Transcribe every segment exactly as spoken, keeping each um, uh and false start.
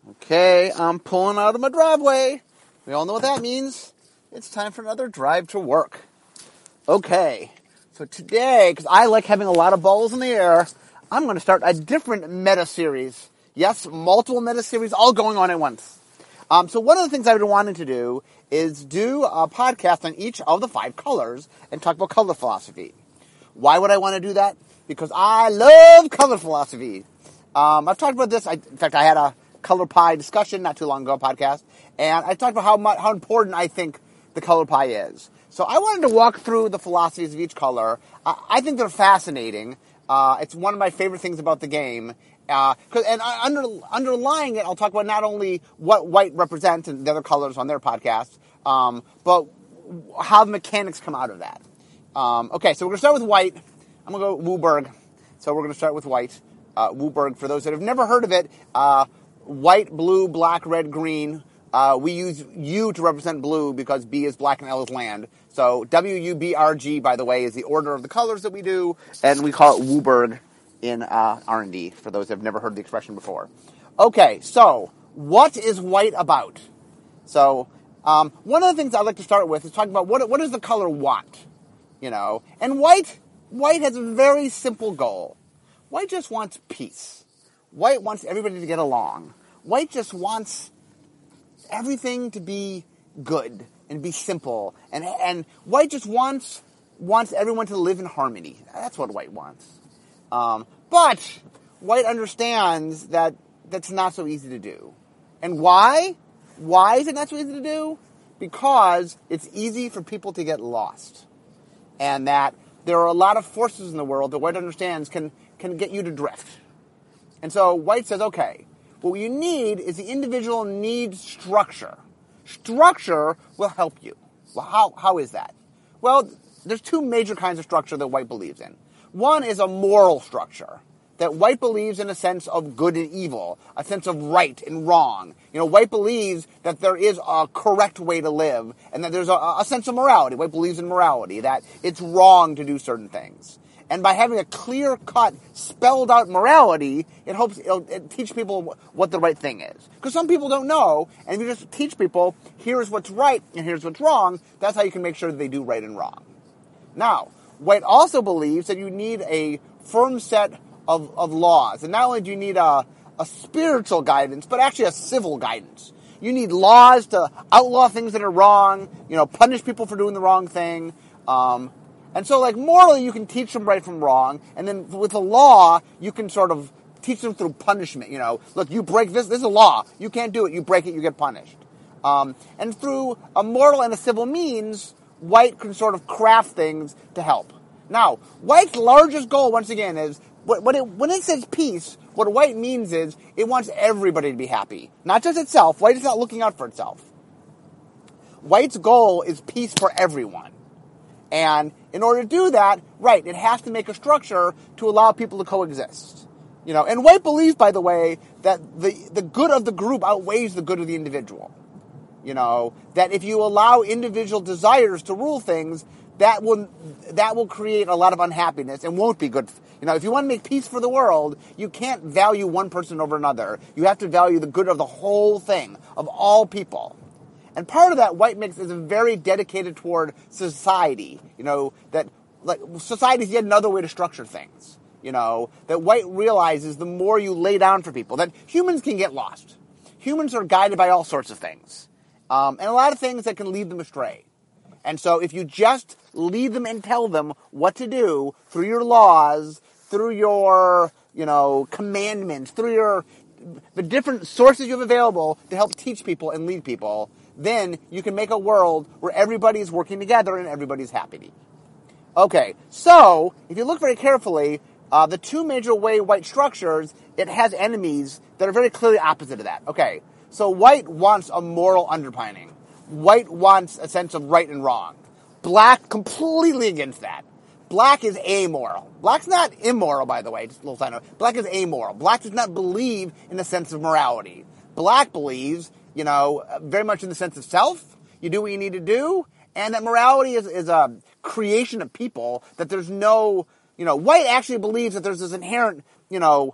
Okay, I'm pulling out of my driveway. We all know what that means. It's time for another drive to work. Okay, so today, because I like having a lot of balls in the air, I'm going to start a different meta series. Yes, multiple meta series all going on at once. Um, so one of the things I've been wanting to do is do a podcast on each of the five colors and talk about color philosophy. Why would I want to do that? Because I love color philosophy. Um, I've talked about this. I, in fact, I had a color pie discussion not too long ago, a podcast, and I talked about how much, how important I think the color pie is. So I wanted to walk through the philosophies of each color. I, I think they're fascinating. Uh, it's one of my favorite things about the game. Uh, cause, and under, underlying it, I'll talk about not only what white represents and the other colors on their podcast, um, but how the mechanics come out of that. Um, okay, so we're going to start with white. I'm going to go WUBRG. So we're going to start with white. Uh, WUBRG, for those that have never heard of it, uh, white, blue, black, red, green. Uh, we use U to represent blue because B is black and L is land. So W U B R G, by the way, is the order of the colors that we do, and we call it WUBRG in uh, R and D, for those that have never heard the expression before. Okay, so what is white about? So um, one of the things I'd like to start with is talking about what, what does the color want? You know, and white, white has a very simple goal. White just wants peace. White wants everybody to get along. White just wants everything to be good and be simple. And and white just wants wants everyone to live in harmony. That's what white wants. Um, but white understands that that's not so easy to do. And why? Why is it not so easy to do? Because it's easy for people to get lost. And that there are a lot of forces in the world that white understands can, can get you to drift. And so white says, okay, what you need is the individual needs structure. Structure will help you. Well, how, how is that? Well, there's two major kinds of structure that white believes in. One is a moral structure, that white believes in a sense of good and evil, a sense of right and wrong. You know, white believes that there is a correct way to live, and that there's a, a sense of morality. White believes in morality, that it's wrong to do certain things. And by having a clear-cut, spelled-out morality, it hopes it'll it teach people what the right thing is. Because some people don't know, and if you just teach people, here's what's right and here's what's wrong, that's how you can make sure that they do right and wrong. Now, white also believes that you need a firm set Of, of laws. And not only do you need a, a spiritual guidance, but actually a civil guidance. You need laws to outlaw things that are wrong, you know, punish people for doing the wrong thing. Um, and so, like, morally, you can teach them right from wrong. And then with the law, you can sort of teach them through punishment. You know, look, you break this, this is a law. You can't do it. You break it, you get punished. Um, and through a moral and a civil means, white can sort of craft things to help. Now, white's largest goal, once again, is When it, when it says peace, what white means is it wants everybody to be happy. Not just itself. White is not looking out for itself. White's goal is peace for everyone. And in order to do that, right, it has to make a structure to allow people to coexist. You know, and white believes, by the way, that the, the good of the group outweighs the good of the individual. You know, that if you allow individual desires to rule things, that will that will create a lot of unhappiness and won't be good. You know, if you want to make peace for the world, you can't value one person over another. You have to value the good of the whole thing, of all people. And part of that, white mix is very dedicated toward society. You know, that like society is yet another way to structure things. You know, that white realizes the more you lay down for people, that humans can get lost. Humans are guided by all sorts of things. Um, and a lot of things that can lead them astray. And so if you just lead them and tell them what to do through your laws, through your, you know, commandments, through your the different sources you have available to help teach people and lead people, then you can make a world where everybody's working together and everybody's happy. Okay, so if you look very carefully, uh, the two major way white structures, it has enemies that are very clearly opposite of that. Okay, so white wants a moral underpinning. White wants a sense of right and wrong. Black, completely against that. Black is amoral. Black's not immoral, by the way. Just a little side note. Black is amoral. Black does not believe in the sense of morality. Black believes, you know, very much in the sense of self. You do what you need to do. And that morality is, is a creation of people. That there's no, you know, white actually believes that there's this inherent, you know,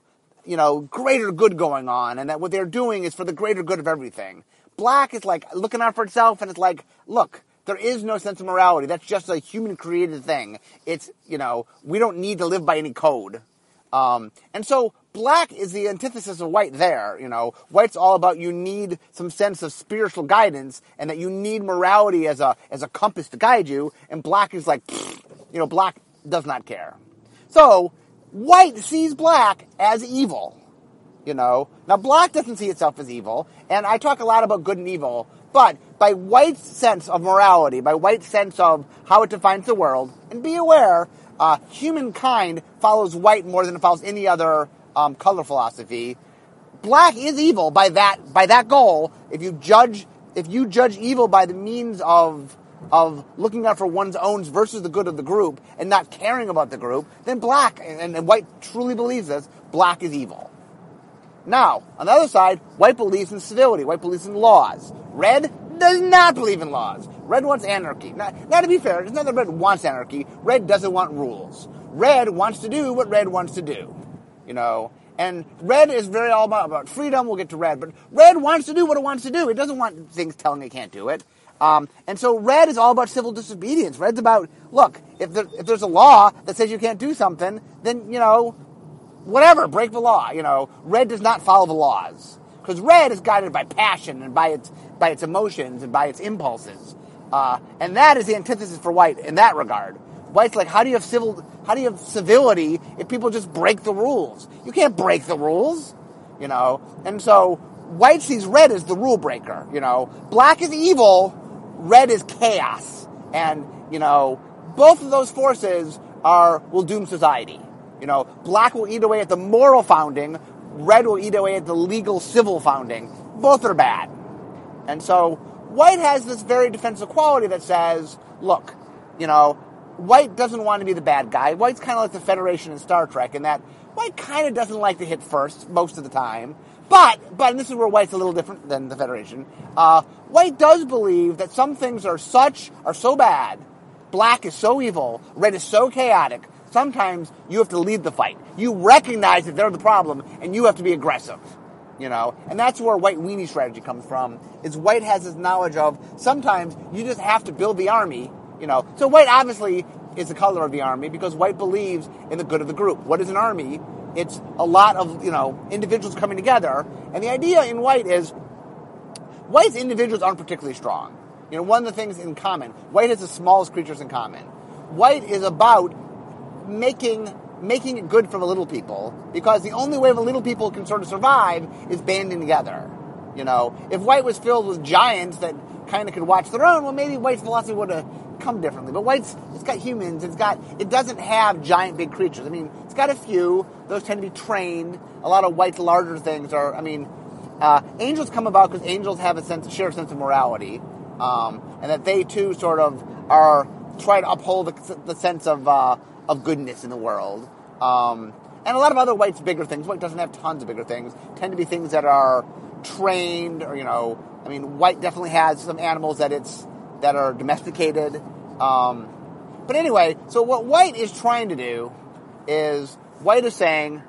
you know, greater good going on, and that what they're doing is for the greater good of everything. Black is like looking out for itself, and it's like, look, there is no sense of morality. That's just a human-created thing. It's, you know, we don't need to live by any code. Um, and so black is the antithesis of white there, you know. White's all about you need some sense of spiritual guidance and that you need morality as a as a compass to guide you, and black is like, you know, black does not care. So white sees black as evil, you know. Now black doesn't see itself as evil, and I talk a lot about good and evil, but by white's sense of morality, by white's sense of how it defines the world, and be aware, uh, humankind follows white more than it follows any other um, color philosophy. Black is evil by that by that goal. If you judge if you judge evil by the means of of looking out for one's own versus the good of the group and not caring about the group, then black, and, and white truly believes this, black is evil. Now, on the other side, white believes in civility. White believes in laws. Red does not believe in laws. Red wants anarchy. Now, now to be fair, it's not that red wants anarchy. Red doesn't want rules. Red wants to do what red wants to do. You know, and red is very all about, about freedom. We'll get to red. But red wants to do what it wants to do. It doesn't want things telling it can't do it. Um, and so red is all about civil disobedience. Red's about, look, if, there, if there's a law that says you can't do something, then, you know, whatever, break the law, you know. Red does not follow the laws. Because red is guided by passion and by its by its emotions and by its impulses. Uh, and that is the antithesis for white in that regard. White's like, how do you have civil how do you have civility if people just break the rules? You can't break the rules, you know. And so white sees red as the rule breaker, you know. Black is evil, red is chaos. And, you know, both of those forces are will doom society. You know, black will eat away at the moral founding, red will eat away at the legal civil founding. Both are bad. And so white has this very defensive quality that says, look, you know, white doesn't want to be the bad guy. White's kind of like the Federation in Star Trek in that white kind of doesn't like to hit first most of the time. But, but and this is where white's a little different than the Federation, uh, white does believe that some things are such, are so bad, black is so evil, red is so chaotic, sometimes you have to lead the fight. You recognize that they're the problem, and you have to be aggressive, you know. And that's where white weenie strategy comes from, is white has this knowledge of sometimes you just have to build the army, you know. So white obviously is the color of the army because white believes in the good of the group. What is an army? It's a lot of, you know, individuals coming together. And the idea in white is white's individuals aren't particularly strong. You know, one of the things in common, white has the smallest creatures in common. White is about making making it good for the little people, because the only way the little people can sort of survive is banding together. You know, if white was filled with giants that kind of could watch their own, well, maybe white's philosophy would have come differently. But white's, it's got humans, it's got, it doesn't have giant big creatures. I mean, it's got a few, those tend to be trained. A lot of white's larger things are, I mean, uh, angels come about because angels have a sense, share a sense of morality, um, and that they too sort of are try to uphold the, the sense of, uh, of goodness in the world. Um, and a lot of other white's bigger things, white doesn't have tons of bigger things, tend to be things that are trained, or, you know, I mean, white definitely has some animals that it's, that are domesticated. Um, but anyway, so what white is trying to do is, white is saying,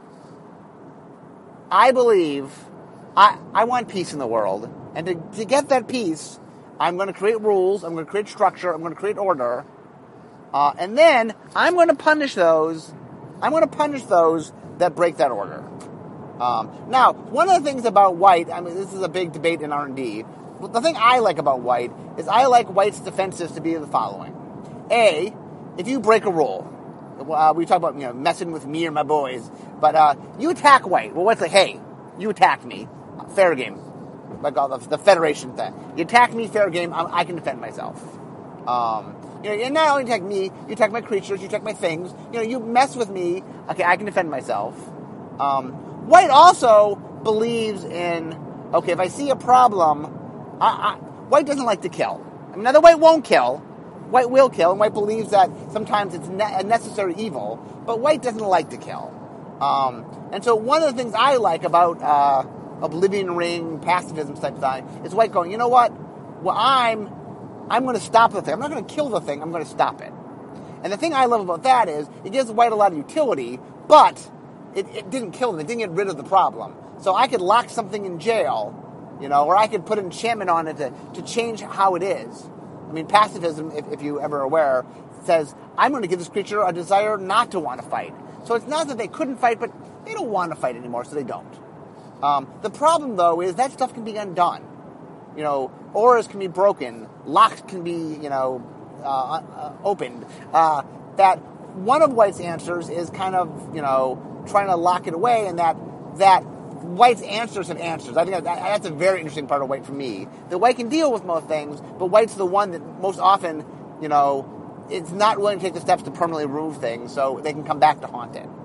I believe, I, I want peace in the world, and to, to get that peace, I'm going to create rules, I'm going to create structure, I'm going to create order, Uh, and then I'm going to punish those. I'm going to punish those that break that order. Um, now, one of the things about white, I mean, this is a big debate in R and D. But the thing I like about white is I like white's defenses to be the following: A, if you break a rule, uh, we talk about, you know, messing with me or my boys, but uh, you attack white. Well, white's like, hey, you attacked me, fair game, like all the, the Federation thing. You attack me, fair game. I, I can defend myself. Um, You know, you not only attack me, you attack my creatures, you attack my things. You know, you mess with me, okay, I can defend myself. Um, white also believes in, okay, if I see a problem, I, I, white doesn't like to kill. I mean, now the white won't kill. White will kill, and white believes that sometimes it's ne- a necessary evil, but white doesn't like to kill. Um, and so one of the things I like about uh, Oblivion Ring, pacifism type thing, is white going, you know what? Well, I'm... I'm going to stop the thing. I'm not going to kill the thing. I'm going to stop it. And the thing I love about that is, it gives white a lot of utility, but the thing I love about that is, it gives white a lot of utility, but it gives white a lot of utility, but it, it didn't kill them. It didn't get rid of the problem. So I could lock something in jail, you know, or I could put an enchantment on it to, to change how it is. I mean, pacifism, if, if you ever are aware, says, I'm going to give this creature a desire not to want to fight. So it's not that they couldn't fight, but they don't want to fight anymore, so they don't. Um, the problem, though, is that stuff can be undone. You know, auras can be broken, locks can be, you know, uh, uh, opened. Uh, that one of White's answers is kind of, you know, trying to lock it away, and that that White's answers have answers. I think that, that's a very interesting part of White for me. That White can deal with most things, but White's the one that most often, you know, it's not willing to take the steps to permanently remove things, so they can come back to haunt it.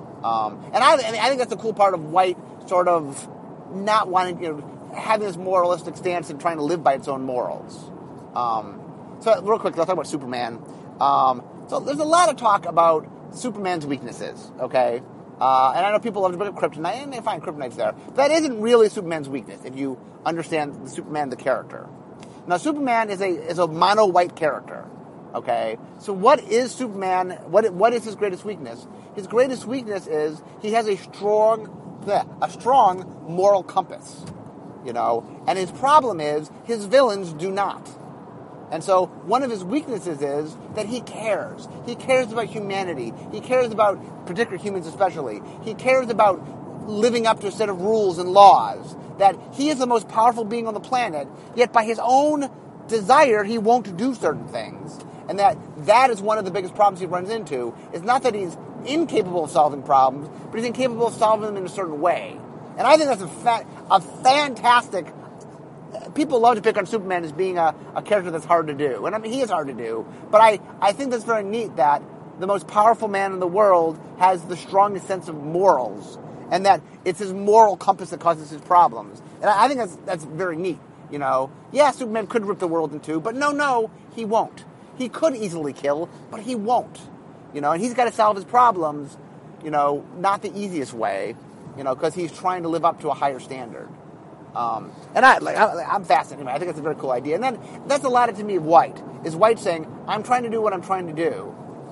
Um, and I, and I think that's a cool part of White sort of not wanting, you know, having this moralistic stance and trying to live by its own morals. Um, so real quick, let's talk about Superman. Um, so there's a lot of talk about Superman's weaknesses, okay? Uh, and I know people love to bring up kryptonite, and they find kryptonite's there. But that isn't really Superman's weakness, if you understand the Superman, the character. Now, Superman is a is a mono-white character, okay? So what is Superman, what what is his greatest weakness? His greatest weakness is he has a strong, bleh, a strong moral compass. You know, and his problem is his villains do not. And so one of his weaknesses is that he cares. He cares about humanity. He cares about particular humans especially. He cares about living up to a set of rules and laws. That he is the most powerful being on the planet, yet by his own desire he won't do certain things. And that that is one of the biggest problems he runs into. It's not that he's incapable of solving problems, but he's incapable of solving them in a certain way. And I think that's a, fa- a fantastic... People love to pick on Superman as being a, a character that's hard to do. And I mean, he is hard to do. But I, I think that's very neat that the most powerful man in the world has the strongest sense of morals. And that it's his moral compass that causes his problems. And I, I think that's that's very neat, you know. Yeah, Superman could rip the world in two, but no, no, he won't. He could easily kill, but he won't. You know, and he's got to solve his problems, you know, not the easiest way. You know, because he's trying to live up to a higher standard. Um, and I, like, I, I'm fascinated. I think it's a very cool idea. And then that's a lot to me of White, is White saying, I'm trying to do what I'm trying to do.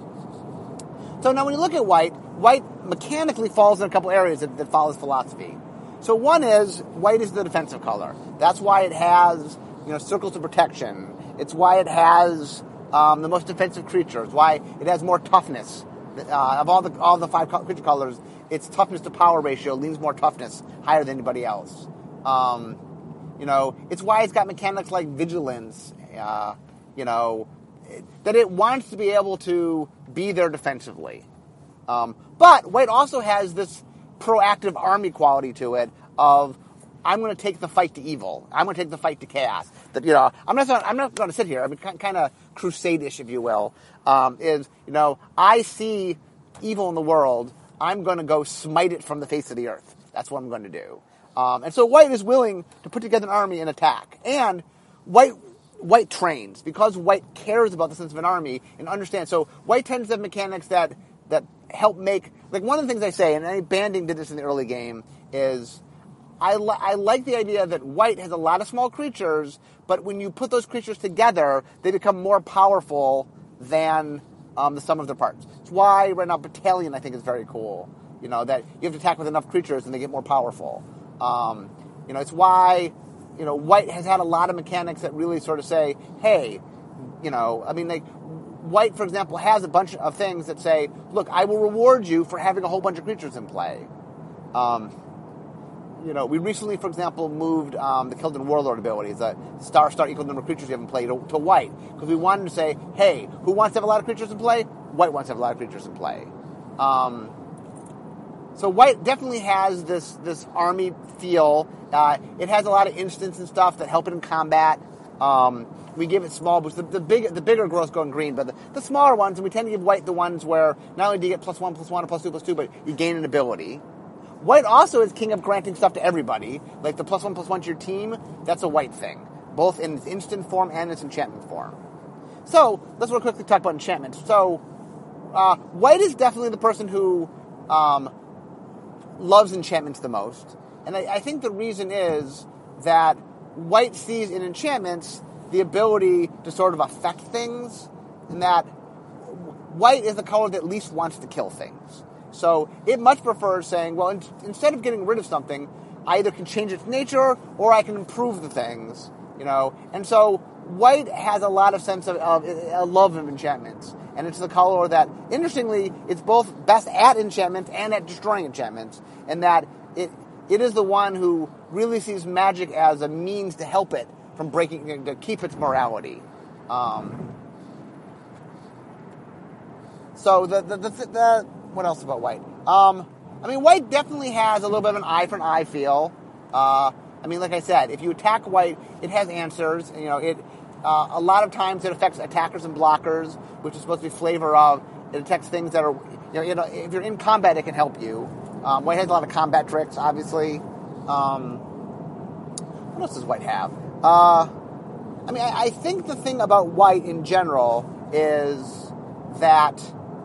So now when you look at White, White mechanically falls in a couple areas that, that follows philosophy. So one is, White is the defensive color. That's why it has, you know, circles of protection. It's why it has um, the most defensive creatures. Why it has more toughness. Uh, of all the all the five creature colors, its toughness to power ratio leans more toughness, higher than anybody else. Um, you know, it's why it's got mechanics like vigilance, uh, you know, it, that it wants to be able to be there defensively. Um, but White also has this proactive army quality to it of, I'm going to take the fight to evil. I'm going to take the fight to chaos. That, you know, I'm not I'm not going to sit here. I mean, kind of crusade-ish, if you will, um, is, you know, I see evil in the world. I'm going to go smite it from the face of the earth. That's what I'm going to do. Um, and so White is willing to put together an army and attack. And White White trains, because White cares about the sense of an army and understands. So White tends to have mechanics that, that help make... Like, one of the things I say, and Banding did this in the early game, is... I, li- I like the idea that White has a lot of small creatures, but when you put those creatures together, they become more powerful than um, the sum of their parts. It's why right now Battalion, I think, is very cool. You know, that you have to attack with enough creatures and they get more powerful. Um, you know, it's why, you know, White has had a lot of mechanics that really sort of say, hey, you know, I mean, like, White, for example, has a bunch of things that say, look, I will reward you for having a whole bunch of creatures in play. Um... You know, we recently, for example, moved um, the Kilden Warlord abilities, a star star equal number of creatures you have in play, to, to White. Because we wanted to say, hey, who wants to have a lot of creatures in play? White wants to have a lot of creatures in play. Um, so White definitely has this this army feel. Uh, it has a lot of instants and stuff that help it in combat. Um, we give it small boosts. The, the, big, the bigger growths go in green, but the, the smaller ones, and we tend to give White the ones where not only do you get plus one, plus one, or plus two, plus two, but you gain an ability. White also is king of granting stuff to everybody. Like the plus one, plus one to your team, that's a White thing. Both in its instant form and its enchantment form. So, let's real quickly talk about enchantments. So, uh, White is definitely the person who um, loves enchantments the most. And I, I think the reason is that White sees in enchantments the ability to sort of affect things. And that White is the color that least wants to kill things. So it much prefers saying, well, in, instead of getting rid of something, I either can change its nature or I can improve the things, you know. And so white has a lot of sense of, of a love of enchantments. And it's the color that, interestingly, it's both best at enchantments and at destroying enchantments. And that it it is the one who really sees magic as a means to help it from breaking, to keep its morality. Um, so the, the, the, the, what else about white? Um, I mean, white definitely has a little bit of an eye for an eye feel. Uh, I mean, like I said, if you attack white, it has answers. You know, it uh, a lot of times it affects attackers and blockers, which is supposed to be flavor of. It attacks things that are, you know, you know if you're in combat, it can help you. Um, white has a lot of combat tricks, obviously. Um, what else does white have? Uh, I mean, I, I think the thing about white in general is that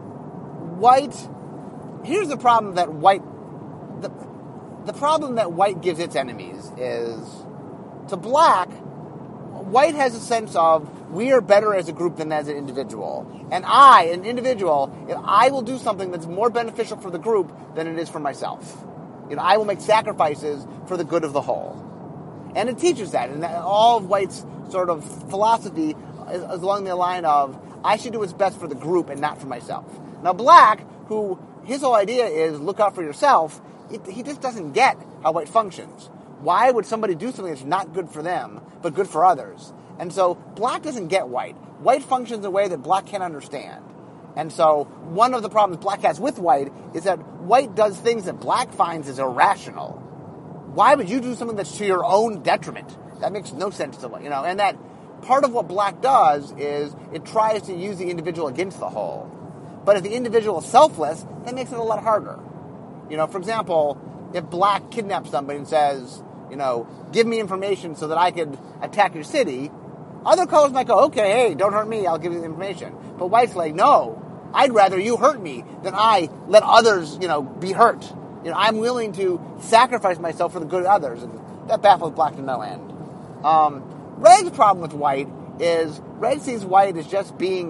white. Here's the problem that white. The, the problem that white gives its enemies is to black. White has a sense of we are better as a group than as an individual. And I, an individual, if I will do something that's more beneficial for the group than it is for myself. You know, I will make sacrifices for the good of the whole. And it teaches that. And that all of White's sort of philosophy is, is along the line of I should do what's best for the group and not for myself. Now, Black, who his whole idea is look out for yourself, it, he just doesn't get how White functions. Why would somebody do something that's not good for them, but good for others? And so Black doesn't get White. White functions in a way that Black can't understand. And so one of the problems Black has with White is that White does things that Black finds is irrational. Why would you do something that's to your own detriment? That makes no sense to White, you know. And that part of what Black does is it tries to use the individual against the whole. But if the individual is selfless, that makes it a lot harder. You know, for example, if Black kidnaps somebody and says, you know, give me information so that I could attack your city, other colors might go, okay, hey, don't hurt me, I'll give you the information. But White's like, no, I'd rather you hurt me than I let others, you know, be hurt. You know, I'm willing to sacrifice myself for the good of others. And that baffles Black to no end. Um, Red's problem with White is Red sees White as just being,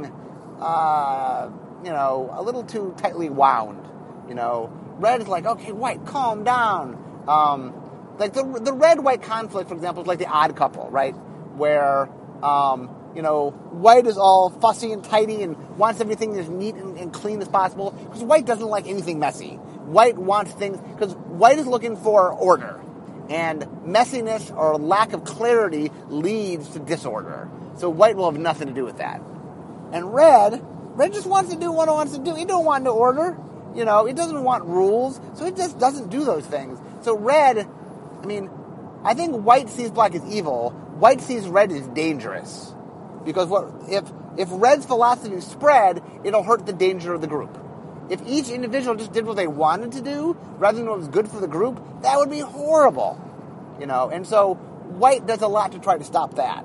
uh, you know, a little too tightly wound. You know, Red is like, okay, White, calm down. Um, like the the red-white conflict, for example, is like the Odd Couple, right? Where, um, you know, White is all fussy and tidy and wants everything as neat and, and clean as possible because White doesn't like anything messy. White wants things, because White is looking for order. And messiness or lack of clarity leads to disorder. So White will have nothing to do with that. And Red, Red just wants to do what it wants to do. He don't want no order. You know, it doesn't want rules. So it just doesn't do those things. So Red, I mean, I think White sees Black as evil. White sees Red as dangerous. Because what if if Red's philosophy spread, it'll hurt the danger of the group. If each individual just did what they wanted to do, rather than what was good for the group, that would be horrible. You know, and so White does a lot to try to stop that.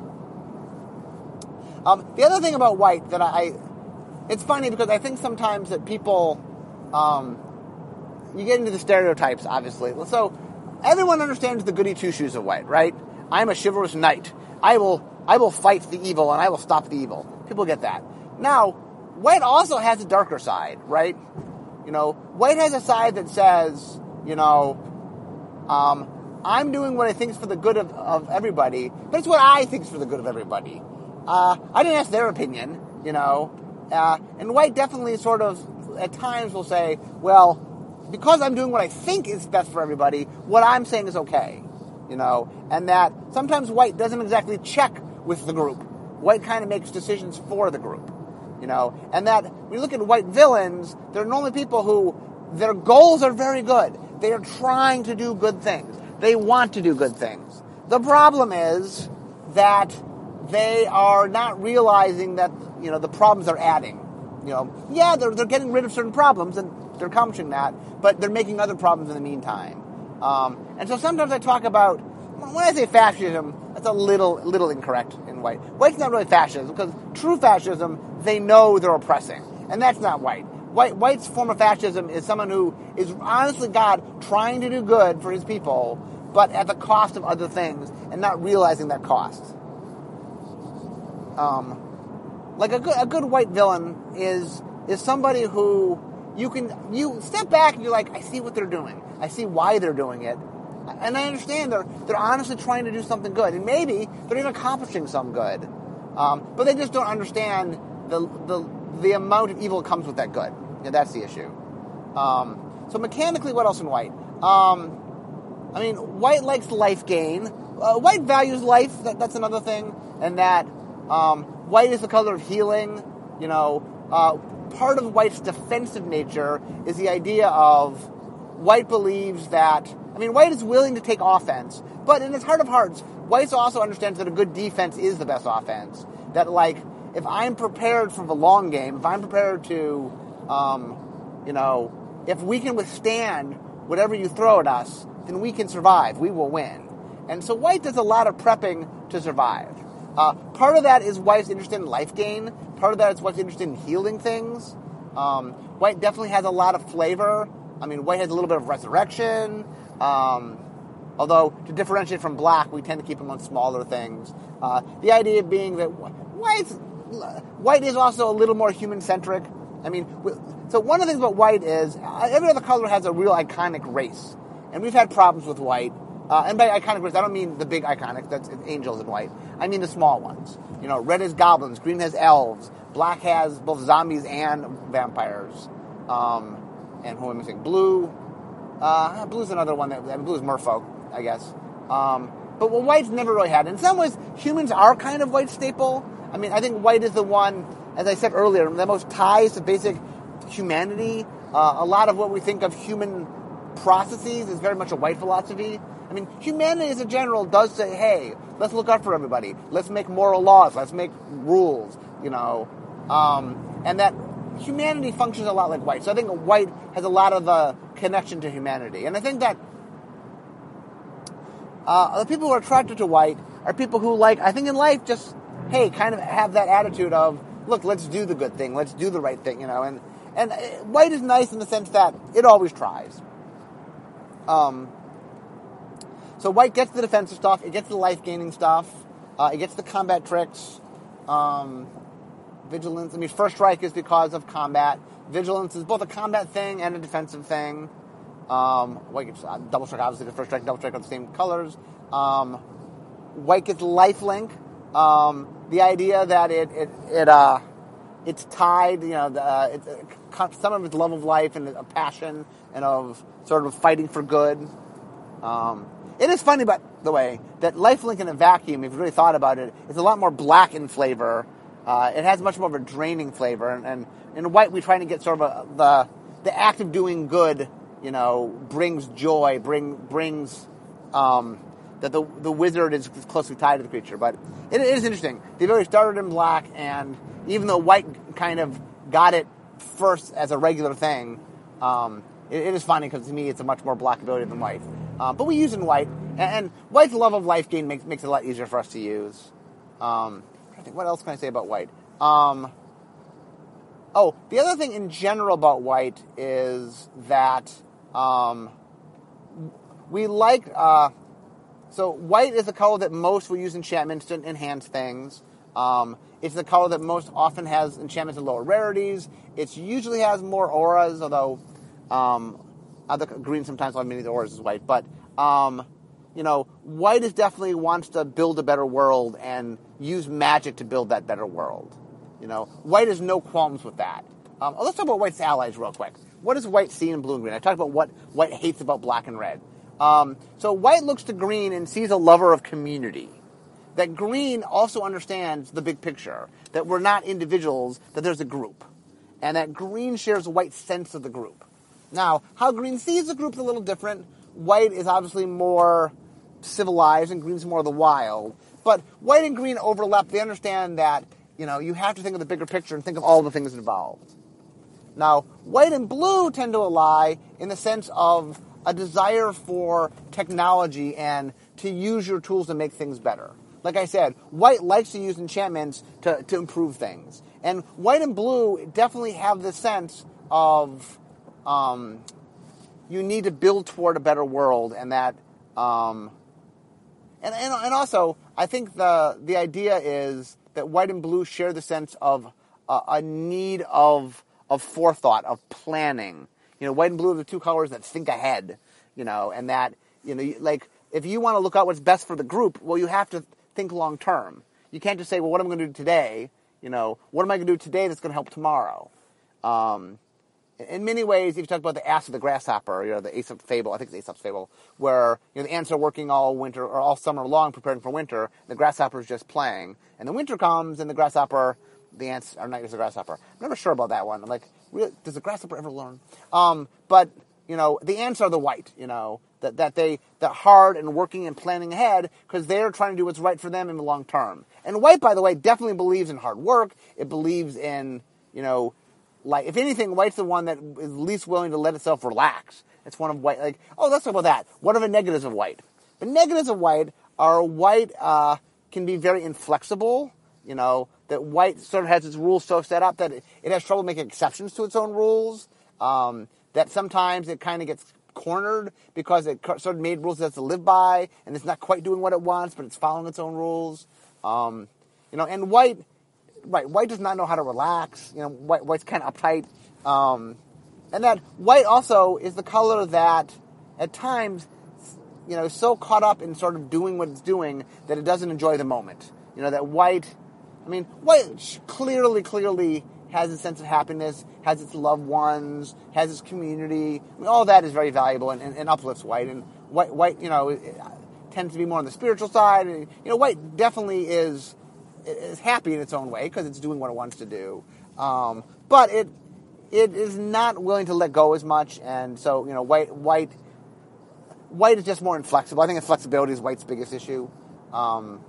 Um, the other thing about White that I, it's funny because I think sometimes that people, um, you get into the stereotypes, obviously. So everyone understands the goody two-shoes of White, right? I'm a chivalrous knight. I will, I will fight the evil and I will stop the evil. People get that. Now, White also has a darker side, right? You know, White has a side that says, you know, um, I'm doing what I think is for the good of, of everybody, but it's what I think is for the good of everybody. Uh, I didn't ask their opinion, you know. Uh, and White definitely sort of, at times, will say, well, because I'm doing what I think is best for everybody, what I'm saying is okay, you know. And that sometimes White doesn't exactly check with the group. White kind of makes decisions for the group. You know, and that when you look at White villains, they're normally people who their goals are very good. They are trying to do good things. They want to do good things. The problem is that they are not realizing that, you know, the problems they're adding. You know, yeah, they're they're getting rid of certain problems and they're accomplishing that, but they're making other problems in the meantime. Um, and so sometimes I talk about, when I say fascism, that's a little little incorrect in White. White's not really fascism, because true fascism, they know they're oppressing. And that's not White. White. White's form of fascism is someone who is honestly God trying to do good for his people, but at the cost of other things, and not realizing that cost. Um, like a good, a good White villain is is somebody who you can you step back and you're like, I see what they're doing. I see why they're doing it. And I understand they're they're honestly trying to do something good. And maybe they're even accomplishing some good. Um, but they just don't understand the the the amount of evil that comes with that good. Yeah, that's the issue. Um, so mechanically, what else in white? Um, I mean, white likes life gain. Uh, white values life. That, that's another thing. And that um, white is the color of healing. You know, uh, part of white's defensive nature is the idea of white believes that, I mean, white is willing to take offense, but in its heart of hearts, white also understands that a good defense is the best offense. That, like, if I'm prepared for the long game, if I'm prepared to, um, you know, if we can withstand whatever you throw at us, then we can survive. We will win. And so white does a lot of prepping to survive. Uh, part of that is white's interested in life gain. Part of that is white's interested in healing things. Um, white definitely has a lot of flavor. I mean, white has a little bit of resurrection. Um, although, to differentiate from black, we tend to keep them on smaller things. Uh, the idea being that white's, white is also a little more human-centric. I mean, so one of the things about white is every other color has a real iconic race. And we've had problems with white. Uh, and by iconic race, I don't mean the big iconic, that's angels in white. I mean the small ones. You know, red has goblins, green has elves, black has both zombies and vampires. Um, and who am I missing? Blue. Uh, blue's another one that, I mean, blue's merfolk, I guess. Um, but what white's never really had. In some ways, humans are kind of white staple. I mean, I think white is the one, as I said earlier, that most ties to basic humanity. Uh, a lot of what we think of human processes is very much a white philosophy. I mean, humanity as a general does say, hey, let's look out for everybody. Let's make moral laws. Let's make rules, you know. Um, and that humanity functions a lot like white. So I think white has a lot of the connection to humanity. And I think that uh, the people who are attracted to white are people who like, I think in life, just, hey, kind of have that attitude of, look, let's do the good thing. Let's do the right thing, you know. And, and white is nice in the sense that it always tries. Um... So white gets the defensive stuff, it gets the life-gaining stuff, uh, it gets the combat tricks, um, vigilance. I mean, first strike is because of combat. Vigilance is both a combat thing and a defensive thing. Um, white gets uh, double strike, obviously the first strike, double strike are the same colors. Um, white gets lifelink. Um, the idea that it it it uh it's tied, you know, the, uh, it's uh, some of its love of life and a passion and of sort of fighting for good. Um, It is funny, by the way, that lifelink in a vacuum, if you really thought about it, is a lot more black in flavor. Uh, it has much more of a draining flavor. And, and in white, we try to get sort of a, the the act of doing good, you know, brings joy, bring brings um, that the the wizard is closely tied to the creature. But it, it is interesting. They've already started in black, and even though white kind of got it first as a regular thing, um, it, it is funny because to me it's a much more black ability than white. Um, but we use it in white, and, and white's love of life gain makes makes it a lot easier for us to use. Um, I think what else can I say about white? Um, oh, the other thing in general about white is that um, we like. Uh, so white is the color that most will use enchantments to enhance things. Um, it's the color that most often has enchantments and lower rarities. It usually has more auras, although. Um, Other green sometimes will have many of the auras as white, but um, you know, white is definitely wants to build a better world and use magic to build that better world. You know, white has no qualms with that. Um, let's talk about white's allies real quick. What does white see in blue and green? I talked about what white hates about black and red. Um, so white looks to green and sees a lover of community. That green also understands the big picture, that we're not individuals, that there's a group, and that green shares white's sense of the group. Now, how green sees the group is a little different. White is obviously more civilized, and green's more the wild. But white and green overlap. They understand that, you know, you have to think of the bigger picture and think of all the things involved. Now, white and blue tend to ally in the sense of a desire for technology and to use your tools to make things better. Like I said, white likes to use enchantments to, to improve things. And white and blue definitely have this sense of... Um, you need to build toward a better world, and that, um, and, and and also, I think the the idea is that white and blue share the sense of uh, a need of of forethought, of planning. You know, white and blue are the two colors that think ahead, you know, and that, you know, like, if you want to look out what's best for the group, well, you have to think long term. You can't just say, well, what am I going to do today? You know, what am I going to do today that's going to help tomorrow? Um, in many ways, if you talk about the ass of the grasshopper, you know, the Aesop's fable, I think it's Aesop's fable, where, you know, the ants are working all winter or all summer long preparing for winter, and the grasshopper is just playing. And the winter comes, and the grasshopper, the ants are not as a grasshopper. I'm never sure about that one. I'm like, really, does the grasshopper ever learn? Um, but, you know, the ants are the white, you know, that, that they, that hard and working and planning ahead because they're trying to do what's right for them in the long term. And white, by the way, definitely believes in hard work. It believes in, you know, like, if anything, white's the one that is least willing to let itself relax. It's one of white, like, oh, let's talk about that. What are the negatives of white? The negatives of white are white uh, can be very inflexible, you know, that white sort of has its rules so set up that it, it has trouble making exceptions to its own rules, um, that sometimes it kind of gets cornered because it sort of made rules it has to live by, and it's not quite doing what it wants, but it's following its own rules. Um, you know, and white... Right, white does not know how to relax. You know, white, white's kind of uptight. Um, and that white also is the color that, at times, you know, is so caught up in sort of doing what it's doing that it doesn't enjoy the moment. You know, that white, I mean, white clearly, clearly has a sense of happiness, has its loved ones, has its community. I mean, all that is very valuable and, and, and uplifts white. And white, white, you know, it, it tends to be more on the spiritual side. And, you know, white definitely is... is happy in its own way because it's doing what it wants to do, um, but it it is not willing to let go as much, and so you know, white white white is just more inflexible. I think inflexibility is white's biggest issue. Um,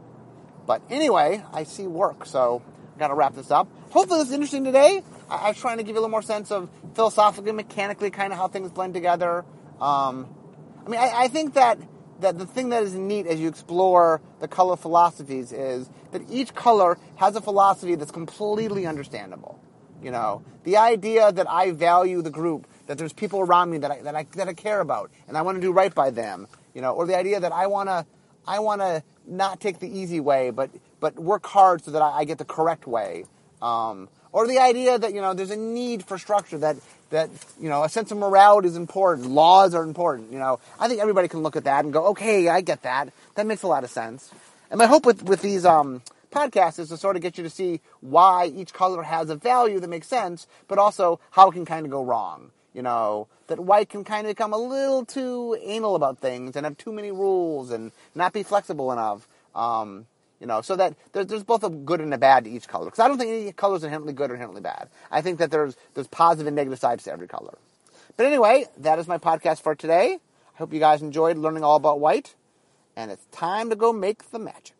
but anyway, I see work, so I got to wrap this up. Hopefully, this is interesting today. I, I was trying to give you a little more sense of philosophically, mechanically, kind of how things blend together. Um, I mean, I, I think that. that the thing that is neat as you explore the color philosophies is that each color has a philosophy that's completely understandable. You know, the idea that I value the group, that there's people around me that I that I that I care about, and I want to do right by them. You know, or the idea that I wanna I wanna not take the easy way, but but work hard so that I, I get the correct way. Um, or the idea that you know there's a need for structure, that that you know a sense of morality is important, laws are important. You know, I think everybody can look at that and go, okay, I get that. That makes a lot of sense. And my hope with with these um, podcasts is to sort of get you to see why each color has a value that makes sense, but also how it can kind of go wrong. You know, that white can kind of become a little too anal about things and have too many rules and not be flexible enough. Um, You know, so that there, there's both a good and a bad to each color. Because I don't think any color is inherently good or inherently bad. I think that there's there's positive and negative sides to every color. But anyway, that is my podcast for today. I hope you guys enjoyed learning all about white. And it's time to go make the magic.